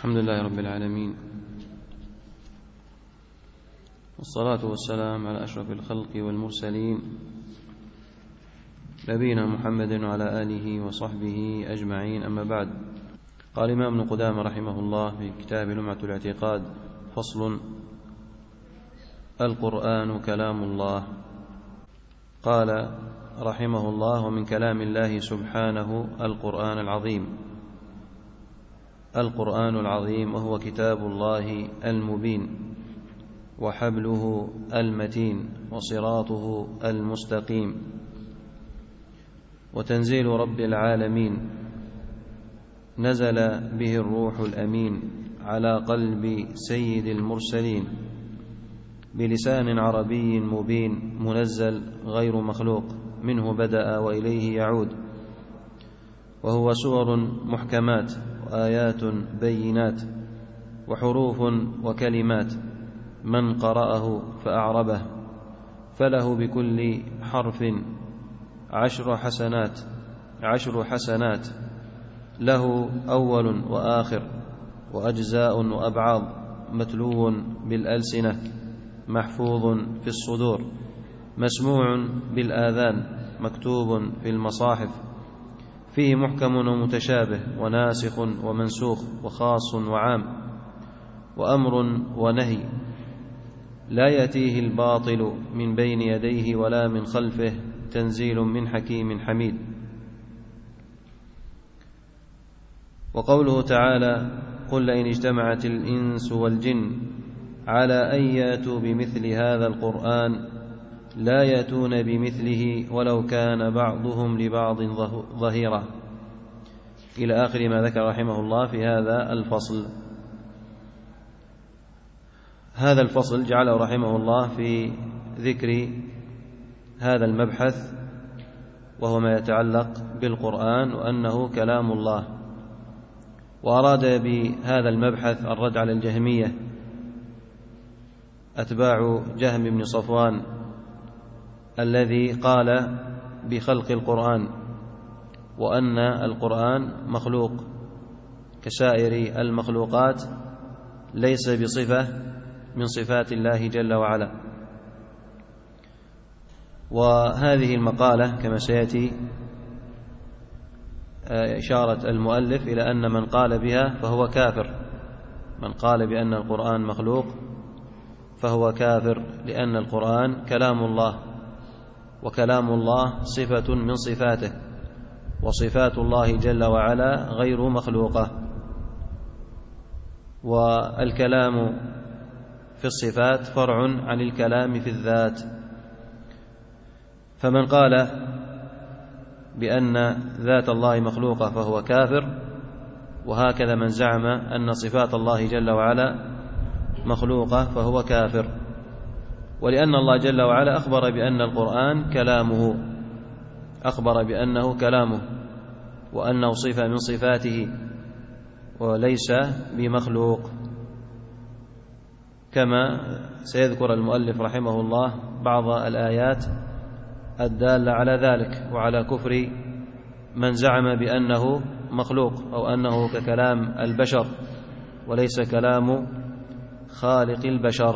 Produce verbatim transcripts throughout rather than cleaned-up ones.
الحمد لله رب العالمين، والصلاة والسلام على أشرف الخلق والمرسلين نبينا محمد وعلى آله وصحبه أجمعين، أما بعد. قال الإمام ابن قدامة رحمه الله في كتاب لمعة الاعتقاد: فصل: القرآن كلام الله. قال رحمه الله: ومن كلام الله سبحانه القرآن العظيم. القرآن العظيم وهو كتاب الله المبين، وحبله المتين، وصراطه المستقيم، وتنزيل رب العالمين، نزل به الروح الأمين على قلب سيد المرسلين بلسان عربي مبين، منزل غير مخلوق، منه بدأ وإليه يعود، وهو سور محكمات وآيات بينات وحروف وكلمات، من قرأه فأعربه فله بكل حرف عشر حسنات عشر حسنات له أول وآخر وأجزاء وأبعاض، متلو بالألسنة، محفوظ في الصدور، مسموع بالآذان، مكتوب في المصاحف، فيه محكم ومتشابه، وناسخ ومنسوخ، وخاص وعام، وأمر ونهي، لا يأتيه الباطل من بين يديه ولا من خلفه، تنزيل من حكيم حميد. وقوله تعالى: قل لئن اجتمعت الإنس والجن على أن يأتوا بمثل هذا القرآن لا يأتون بمثله ولو كان بعضهم لبعض ظهيرا، إلى آخر ما ذكر رحمه الله في هذا الفصل. هذا الفصل جعله رحمه الله في ذكر هذا المبحث، وهو ما يتعلق بالقرآن وأنه كلام الله، وأراد بهذا المبحث الرد على الجهمية أتباع جهم بن صفوان الذي قال بخلق القرآن، وأن القرآن مخلوق كسائر المخلوقات، ليس بصفة من صفات الله جل وعلا. وهذه المقالة كما سيأتي إشارة المؤلف إلى أن من قال بها فهو كافر، من قال بأن القرآن مخلوق فهو كافر، لأن القرآن كلام الله، وكلام الله صفة من صفاته، وصفات الله جل وعلا غير مخلوقة، والكلام في الصفات فرع عن الكلام في الذات. فمن قال بأن ذات الله مخلوقة فهو كافر، وهكذا من زعم أن صفات الله جل وعلا مخلوقة فهو كافر. ولأن الله جل وعلا أخبر بأن القرآن كلامه، أخبر بأنه كلامه، وأنه صفة من صفاته، وليس بمخلوق، كما سيذكر المؤلف رحمه الله بعض الآيات الدالة على ذلك، وعلى كفر من زعم بأنه مخلوق، أو أنه ككلام البشر وليس كلام خالق البشر.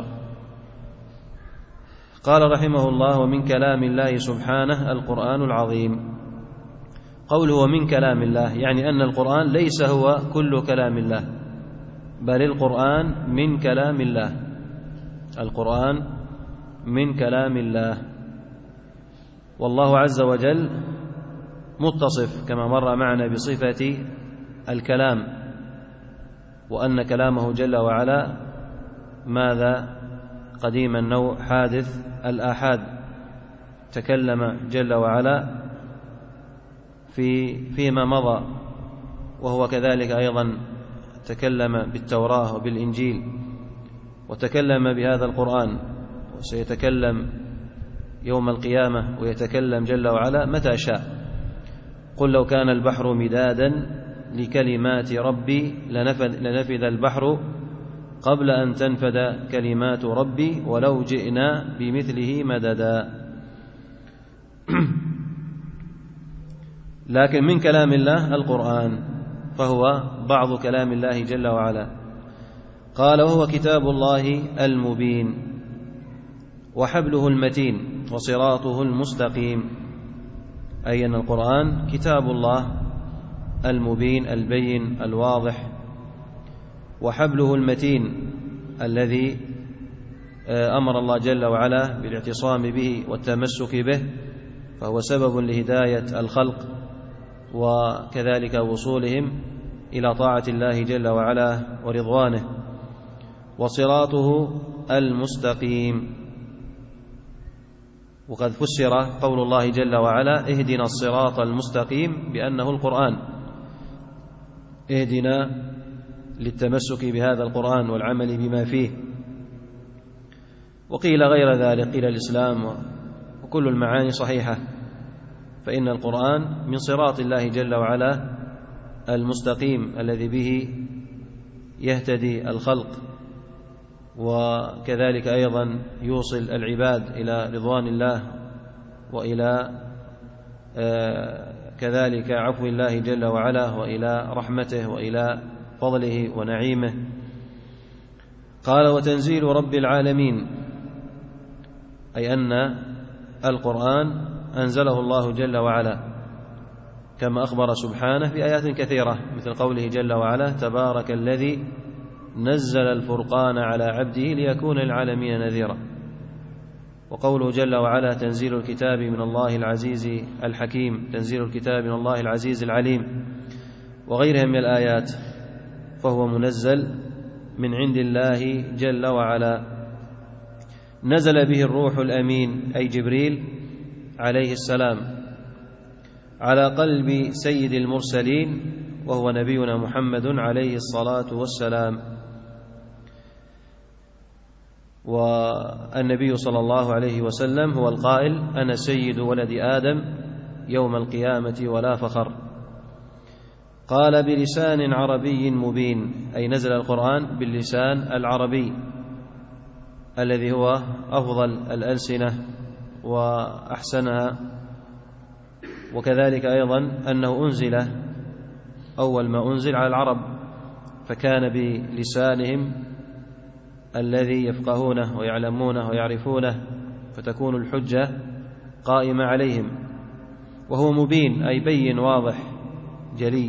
قال رحمه الله: ومن كلام الله سبحانه القرآن العظيم. قوله من كلام الله يعني أن القرآن ليس هو كل كلام الله، بل القرآن من كلام الله، القرآن من كلام الله. والله عز وجل متصف كما مر معنا بصفة الكلام، وأن كلامه جل وعلا ماذا؟ قديم النوع، حادث الآحاد، تكلم جل وعلا في فيما مضى، وهو كذلك أيضا تكلم بالتوراة وبالإنجيل، وتكلم بهذا القرآن، وسيتكلم يوم القيامة، ويتكلم جل وعلا متى شاء. قل لو كان البحر مدادا لكلمات ربي لنفذ, لنفذ البحر قبل أن تنفذ كلمات ربي ولو جئنا بمثله مددا. لكن من كلام الله القرآن، فهو بعض كلام الله جل وعلا. قال: وهو كتاب الله المبين وحبله المتين وصراطه المستقيم، أي أن القرآن كتاب الله المبين البين الواضح، وحبله المتين الذي أمر الله جل وعلا بالاعتصام به والتمسك به، فهو سبب لهداية الخلق وكذلك وصولهم إلى طاعة الله جل وعلا ورضوانه. وصراطه المستقيم، وقد فسر قول الله جل وعلا: اهدنا الصراط المستقيم، بأنه القرآن، اهدنا للتمسك بهذا القرآن والعمل بما فيه. وقيل غير ذلك، قيل الإسلام، وكل المعاني صحيحة، فإن القرآن من صراط الله جل وعلا المستقيم الذي به يهتدي الخلق، وكذلك أيضا يوصل العباد إلى رضوان الله وإلى كذلك عفو الله جل وعلا وإلى رحمته وإلى فضله ونعيمه. قال: وتنزيل رب العالمين، أي أن القرآن أنزله الله جل وعلا كما أخبر سبحانه في آيات كثيرة، مثل قوله جل وعلا: تبارك الذي نزل الفرقان على عبده ليكون للعالمين نذيرا. وقوله جل وعلا: تنزيل الكتاب من الله العزيز الحكيم، تنزيل الكتاب من الله العزيز العليم، وغيرها من الآيات، فهو منزل من عند الله جل وعلا. نزل به الروح الأمين، أي جبريل عليه السلام، على قلب سيد المرسلين، وهو نبينا محمد عليه الصلاة والسلام. والنبي صلى الله عليه وسلم هو القائل: أنا سيد ولد آدم يوم القيامة ولا فخر. قال: بلسان عربي مبين، أي نزل القرآن باللسان العربي الذي هو أفضل الألسنة وأحسنها، وكذلك أيضا أنه أنزل أول ما أنزل على العرب، فكان بلسانهم الذي يفقهونه ويعلمونه ويعرفونه، فتكون الحجة قائمة عليهم. وهو مبين، أي بين واضح جلي،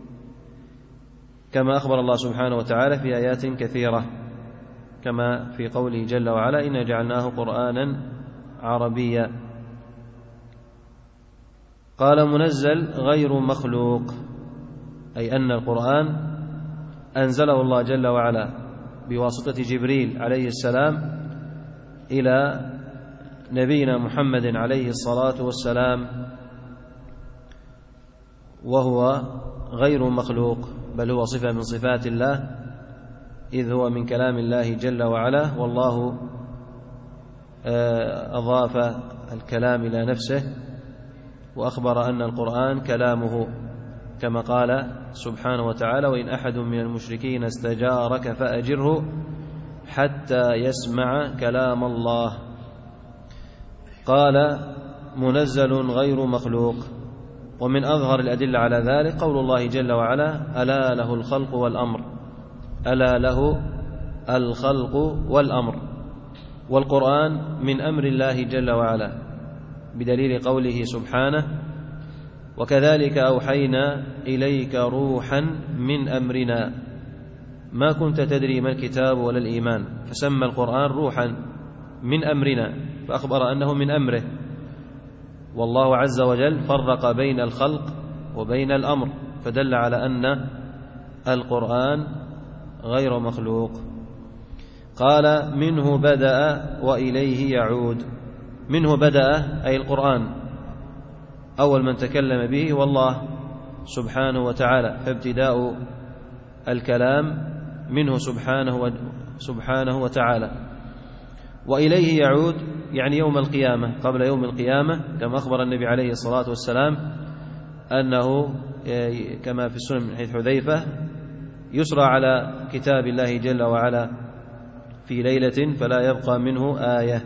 كما أخبر الله سبحانه وتعالى في آيات كثيرة، كما في قوله جل وعلا: إنا جعلناه قرآنا عربيا. قال: منزل غير مخلوق، أي أن القرآن أنزله الله جل وعلا بواسطة جبريل عليه السلام إلى نبينا محمد عليه الصلاة والسلام، وهو غير مخلوق، بل هو صفة من صفات الله، إذ هو من كلام الله جل وعلا، والله أضاف الكلام إلى نفسه وأخبر أن القرآن كلامه، كما قال سبحانه وتعالى: وإن أحد من المشركين استجارك فأجره حتى يسمع كلام الله. قال: منزل غير مخلوق. ومن أظهر الأدلة على ذلك قول الله جل وعلا: ألا له الخلق والأمر، ألا له الخلق والأمر. والقرآن من أمر الله جل وعلا، بدليل قوله سبحانه: وكذلك أوحينا إليك روحا من أمرنا ما كنت تدري ما الكتاب ولا الإيمان، فسمى القرآن روحا من أمرنا، فأخبر أنه من أمره. والله عز وجل فرق بين الخلق وبين الأمر، فدل على أن القرآن غير مخلوق. قال: منه بدأ وإليه يعود. منه بدأ، أي القرآن، أول من تكلم به والله سبحانه وتعالى، فابتداء الكلام منه سبحانه سبحانه وتعالى. وإليه يعود، يعني يوم القيامة، قبل يوم القيامة، كما أخبر النبي عليه الصلاة والسلام أنه كما في السنن من حديث حذيفة: يسرى على كتاب الله جل وعلا في ليلة فلا يبقى منه آية.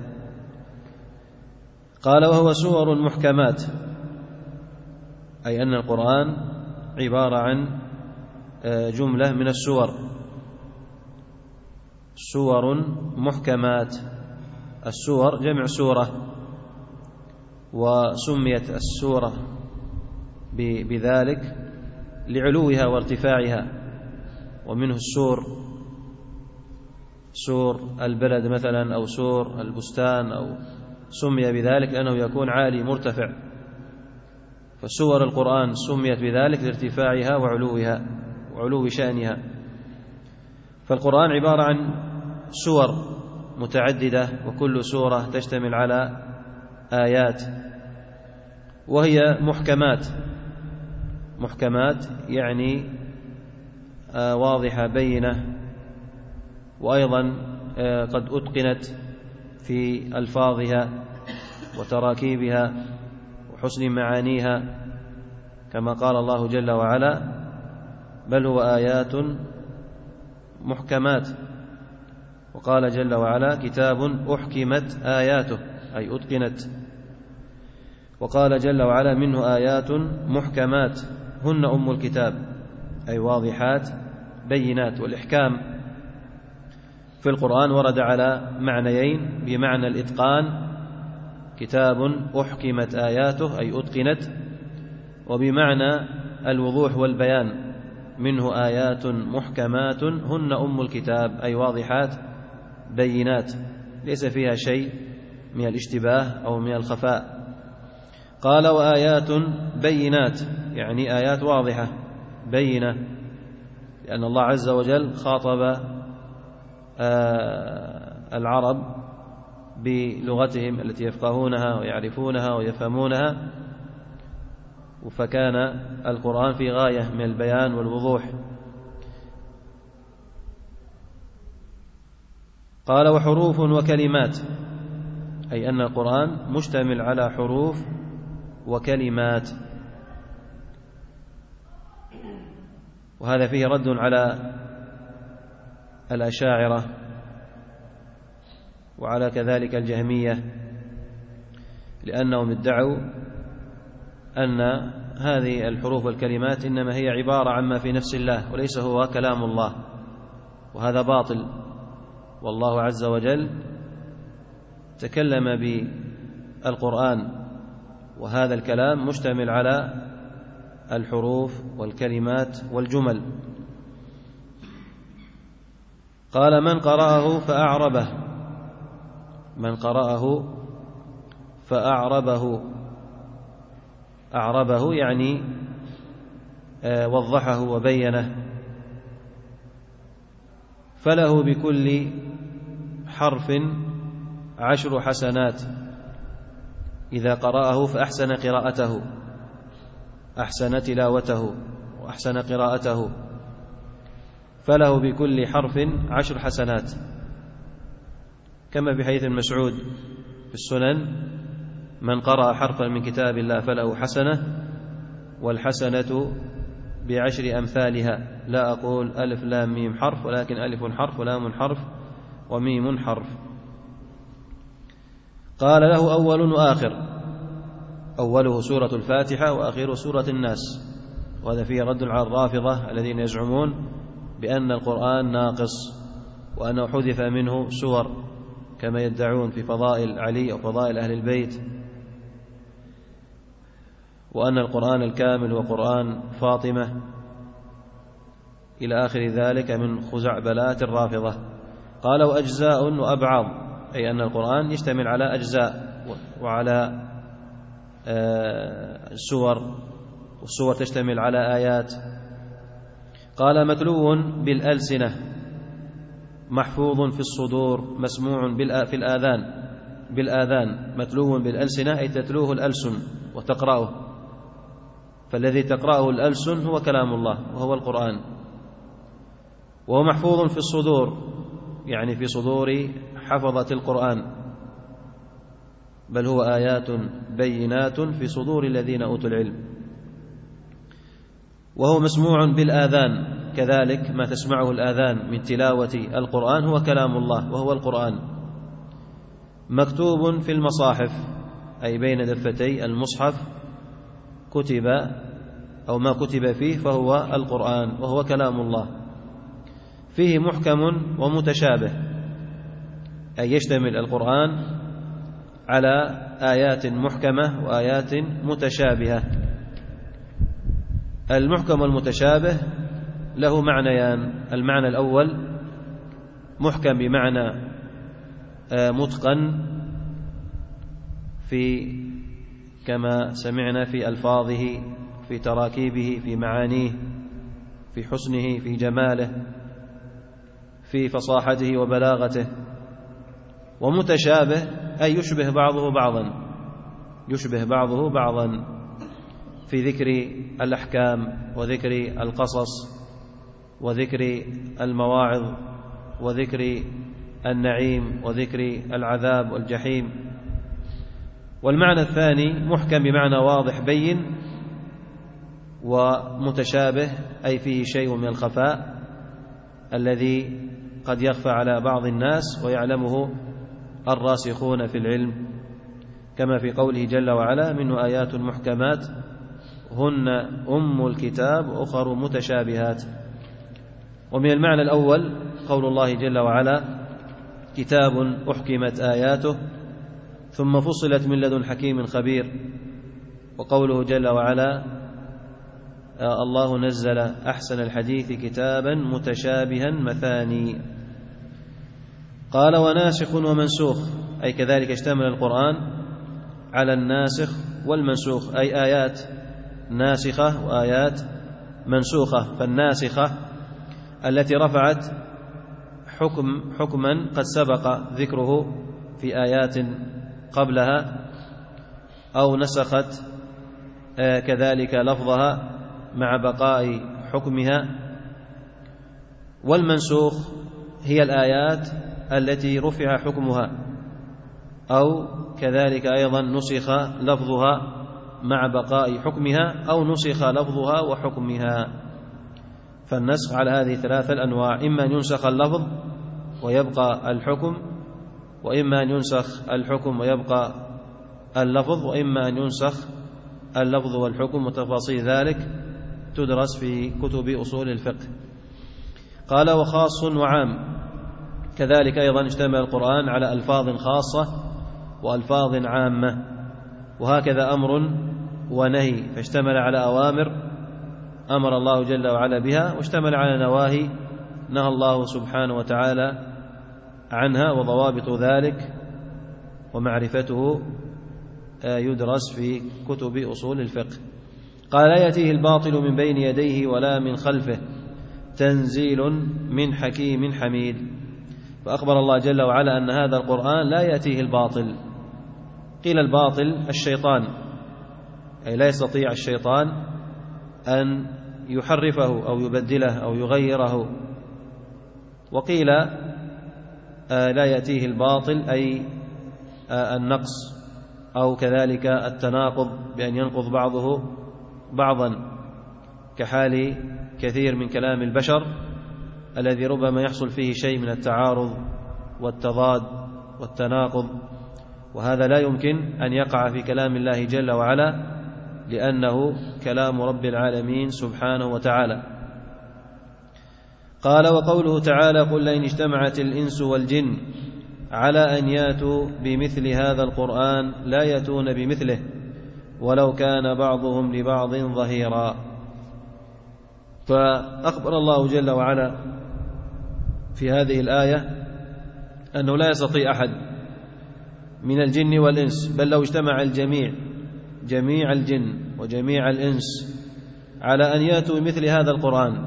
قال: وهو سور محكمات، أي أن القرآن عبارة عن جملة من السور، سور محكمات. السور جمع سورة، وسميت السورة بذلك لعلوها وارتفاعها. ومنه السور، سور البلد مثلا، أو سور البستان، أو سمي بذلك لأنه يكون عالي مرتفع. فسور القرآن سميت بذلك لارتفاعها وعلوها وعلو شأنها. فالقرآن عبارة عن سور متعددة، وكل سورة تشتمل على آيات، وهي محكمات. محكمات يعني واضحة بينة، وأيضا قد أتقنت في ألفاظها وتراكيبها وحسن معانيها، كما قال الله جل وعلا: بل هو آيات محكمات. وقال جل وعلا: كتاب أحكمت آياته، أي أتقنت. وقال جل وعلا: منه آيات محكمات هن أم الكتاب، أي واضحات بينات. والإحكام في القرآن ورد على معنيين: بمعنى الإتقان، كتاب أحكمت آياته أي أتقنت، وبمعنى الوضوح والبيان، منه آيات محكمات هن أم الكتاب، أي واضحات بينات ليس فيها شيء من الاشتباه أو من الخفاء. قال: وآيات بينات، يعني آيات واضحة بينة، لأن الله عز وجل خاطب العرب بلغتهم التي يفقهونها ويعرفونها ويفهمونها، فكان القرآن في غاية من البيان والوضوح. قال: وحروف وكلمات، أي أن القرآن مشتمل على حروف وكلمات. وهذا فيه رد على الأشاعرة وعلى كذلك الجهمية، لأنهم ادعوا أن هذه الحروف والكلمات إنما هي عبارة عما في نفس الله، وليس هو كلام الله، وهذا باطل. والله عز وجل تكلم بالقرآن، وهذا الكلام مشتمل على الحروف والكلمات والجمل. قال: من قرأه فأعربه، من قرأه فأعربه، أعربه يعني وضحه وبينه، فله بكل حرف عشر حسنات إذا قرأه فأحسن قراءته، أحسن تلاوته وأحسن قراءته، فله بكل حرف عشر حسنات، كما في حديث مسعود في السنن: من قرأ حرفا من كتاب الله فله حسنة، والحسنة بعشر أمثالها. لا أقول ألف لام ميم حرف، ولكن ألف حرف ولام حرف وميم حرف. قال: له أول وآخر، أوله سورة الفاتحة وآخره سورة الناس. وهذا فيه رد على الرافضة الذين يزعمون بأن القرآن ناقص، وأنه حذف منه سور كما يدعون في فضائل علي أو فضائل أهل البيت، وأن القرآن الكامل هو قرآن فاطمة، إلى آخر ذلك من خزعبلات الرافضة. قال: وأجزاء وأبعاض، أي أن القرآن يشتمل على أجزاء وعلى سور، والسور تشتمل على آيات. قال: متلو بالألسنة، محفوظ في الصدور، مسموع في الآذان، بالآذان. متلو بالألسنة أي تتلوه الألسن وتقرأه، فالذي تقرأه الألسن هو كلام الله وهو القرآن. وهو محفوظ في الصدور، يعني في صدور حفظة القرآن، بل هو آيات بينات في صدور الذين أوتوا العلم. وهو مسموع بالآذان، كذلك ما تسمعه الآذان من تلاوة القرآن هو كلام الله وهو القرآن. مكتوب في المصاحف، أي بين دفتي المصحف كتب أو ما كتب فيه فهو القرآن وهو كلام الله. فيه محكم ومتشابه، أي يشتمل القرآن على آيات محكمة وآيات متشابهة. المحكم والمتشابه له معنيان: المعنى الأول محكم بمعنى متقن في كما سمعنا في ألفاظه، في تراكيبه، في معانيه، في حسنه، في جماله، في فصاحته وبلاغته. ومتشابه أي يشبه بعضه بعضا، يشبه بعضه بعضا في ذكر الأحكام وذكر القصص وذكر المواعظ وذكر النعيم وذكر العذاب والجحيم. والمعنى الثاني محكم بمعنى واضح بين، ومتشابه أي فيه شيء من الخفاء الذي قد يخفى على بعض الناس ويعلمه الراسخون في العلم، كما في قوله جل وعلا: منه آيات محكمات هن أم الكتاب وأخر متشابهات. ومن المعنى الأول قول الله جل وعلا: كتاب أحكمت آياته ثم فصلت من لدن حكيم خبير. وقوله جل وعلا: الله نزل أحسن الحديث كتابا متشابها مثاني. قال: وناسخ ومنسوخ، أي كذلك اشتمل القرآن على الناسخ والمنسوخ، أي آيات ناسخة وآيات منسوخة. فالناسخة التي رفعت حكم حكما قد سبق ذكره في آيات قبلها، أو نسخت كذلك لفظها مع بقاء حكمها. والمنسوخ هي الآيات التي رفع حكمها أو كذلك أيضا نسخ لفظها مع بقاء حكمها، أو نسخ لفظها وحكمها. فالنسخ على هذه ثلاثة الأنواع: إما أن ينسخ اللفظ ويبقى الحكم، وإما أن ينسخ الحكم ويبقى اللفظ، وإما أن ينسخ اللفظ والحكم. وتفاصيل ذلك تدرس في كتب أصول الفقه. قال: وخاص وعام، كذلك أيضا اشتمل القرآن على ألفاظ خاصة وألفاظ عامة، وهكذا أمر ونهي، فاشتمل على أوامر أمر الله جل وعلا بها، واشتمل على نواهي نهى الله سبحانه وتعالى عنها، وضوابط ذلك ومعرفته يدرس في كتب أصول الفقه. قال: لا يأتيه الباطل من بين يديه ولا من خلفه تنزيل من حكيم حميد. فأخبر الله جل وعلا أن هذا القرآن لا يأتيه الباطل. قيل الباطل الشيطان، أي لا يستطيع الشيطان أن يحرفه أو يبدله أو يغيره. وقيل لا يأتيه الباطل أي النقص أو كذلك التناقض، بأن ينقض بعضه بعضا، كحال كثير من كلام البشر الذي ربما يحصل فيه شيء من التعارض والتضاد والتناقض، وهذا لا يمكن أن يقع في كلام الله جل وعلا، لأنه كلام رب العالمين سبحانه وتعالى. قال: وقوله تعالى: قل لئن اجتمعت الإنس والجن على أن ياتوا بمثل هذا القرآن لا يأتون بمثله ولو كان بعضهم لبعض ظهيرا. فأخبر الله جل وعلا في هذه الآية أنه لا يستطيع أحد من الجن والإنس، بل لو اجتمع الجميع جميع الجن وجميع الإنس على أن يأتوا بمثل هذا القرآن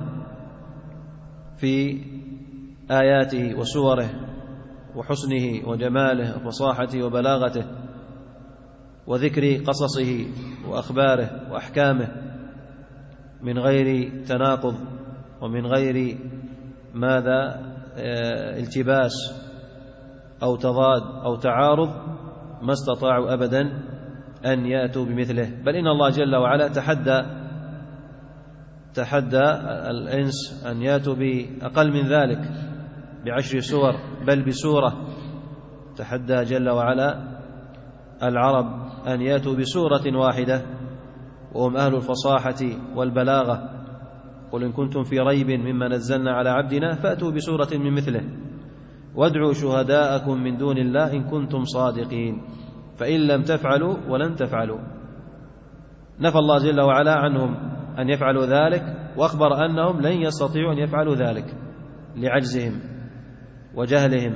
في آياته وسوره وحسنه وجماله وفصاحته وبلاغته وذكر قصصه وأخباره وأحكامه من غير تناقض ومن غير ماذا التباس أو تضاد أو تعارض، ما استطاعوا أبدا أن يأتوا بمثله. بل إن الله جل وعلا تحدى تحدى الإنس أن يأتوا بأقل من ذلك بعشر سور، بل بسورة. تحدى جل وعلا العرب أن يأتوا بسورة واحدة وهم أهل الفصاحة والبلاغة. قل إن كنتم في ريب مما نزلنا على عبدنا فأتوا بسورة من مثله وادعوا شهداءكم من دون الله إن كنتم صادقين فإن لم تفعلوا ولن تفعلوا. نفى الله جل وعلا عنهم أن يفعلوا ذلك، وأخبر أنهم لن يستطيعوا أن يفعلوا ذلك لعجزهم وجهلهم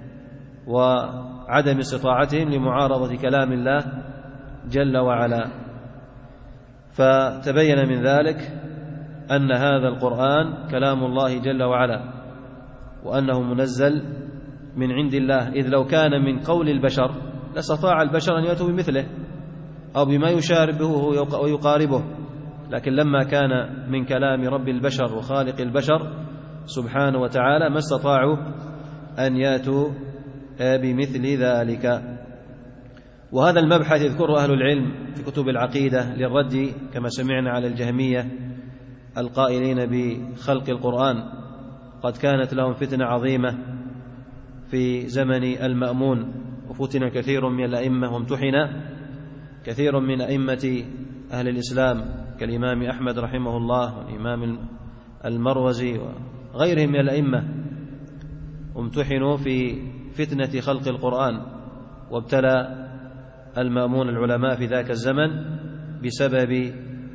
وعدم استطاعتهم لمعارضة كلام الله جل وعلا. فتبين من ذلك أن هذا القرآن كلام الله جل وعلا، وأنه منزل من عند الله، إذ لو كان من قول البشر لاستطاع البشر أن يأتوا بمثله أو بما يشاربه ويقاربه، لكن لما كان من كلام رب البشر وخالق البشر سبحانه وتعالى ما استطاعوا أن يأتوا بمثل ذلك. وهذا المبحث يذكره أهل العلم في كتب العقيدة للرد كما سمعنا على الجهمية القائلين بخلق القرآن. قد كانت لهم فتنة عظيمة في زمن المأمون، وفتن كثير من الأئمة وامتحن كثير من أئمة أهل الإسلام كالإمام أحمد رحمه الله والإمام المروزي وغيرهم من الأئمة، امتحنوا في فتنة خلق القرآن. وابتلى المأمون العلماء في ذاك الزمن بسبب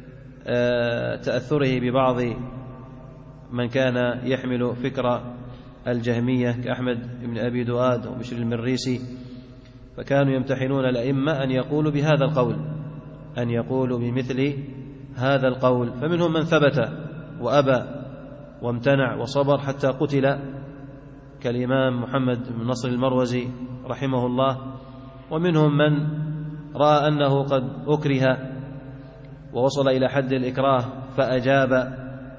تأثره ببعض من كان يحمل فكر الجهمية كأحمد بن أبي دؤاد وبشر المريسي، فكانوا يمتحنون الأئمة أن يقولوا بهذا القول، أن يقولوا بمثل هذا القول، فمنهم من ثبت وأبى وامتنع وصبر حتى قتل كالإمام محمد بن نصر المروزي رحمه الله، ومنهم من رأى أنه قد أكره ووصل إلى حد الإكراه فأجاب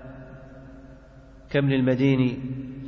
كابن المديني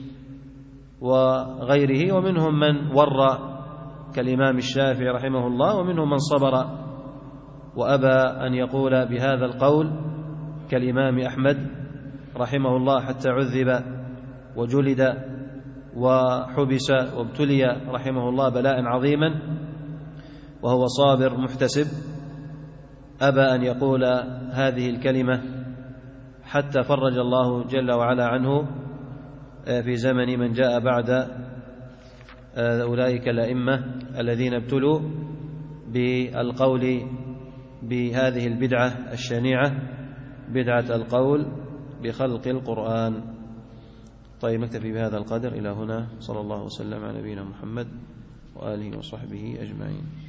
وغيره، ومنهم من ورى كالإمام الشافعي رحمه الله، ومنهم من صبر وأبى أن يقول بهذا القول كالإمام أحمد رحمه الله حتى عذب وجلد وحبس وابتلي رحمه الله بلاء عظيما وهو صابر محتسب. أبى أن يقول هذه الكلمة حتى فرج الله جل وعلا عنه في زمن من جاء بعد أولئك الأئمة الذين ابتلوا بالقول بهذه البدعة الشنيعة، بدعة القول بخلق القرآن. طيب نكتفي بهذا القدر إلى هنا. صلى الله وسلم على نبينا محمد وآله وصحبه أجمعين.